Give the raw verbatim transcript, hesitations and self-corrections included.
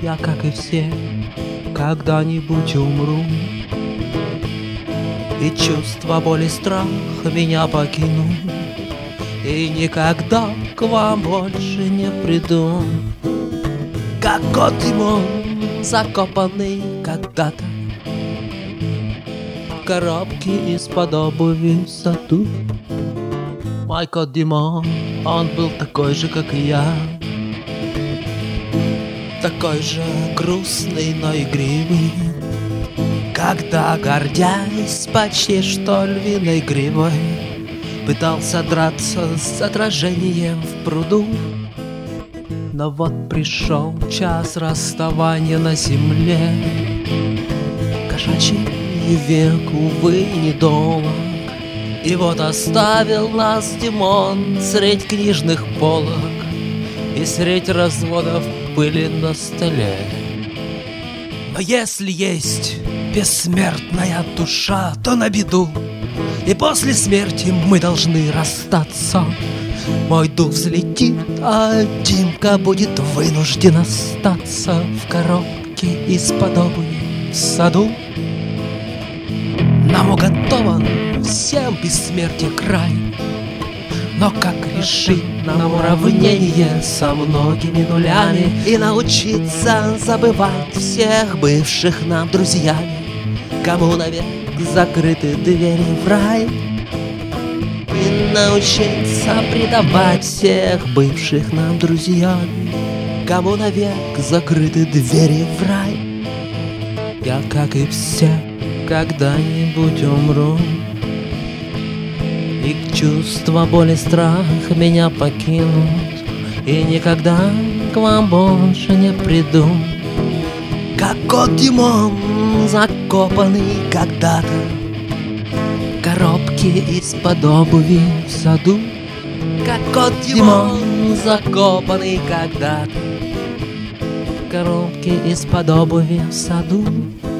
я, как и все, когда-нибудь умру. И чувство боли, страх меня покинут, и никогда к вам больше не приду. Как кот Димон, закопанный когда-то в коробке из-под обуви в саду. Мой кот Димон, он был такой же, как и я, такой же грустный, но игривый, когда, гордясь почти что львиной гривой, пытался драться с отражением в пруду. Но вот пришел час расставания на земле. Кошачий век, увы, недолг, и вот оставил нас Димон средь книжных полок и средь разводов пыли на столе. Но если есть бессмертная душа, то на беду, и после смерти мы должны расстаться. Мой дух взлетит, а Димка будет вынужден остаться в коробке из-под обуви в саду. Нам уготован всем бессмертие край, но как решить нам уравнение со многими нулями и научиться забывать всех бывших нам друзьями? Кому навек закрыты двери в рай? И научиться предавать всех бывших нам друзьями? Кому навек закрыты двери в рай? Я, как и все, когда-нибудь умру, и чувство боли, страх меня покинут, и никогда к вам больше не приду. Как кот Димон, закопанный когда-то в коробке из-под обуви в саду. Как кот Димон, закопанный когда-то в коробке из-под обуви в саду.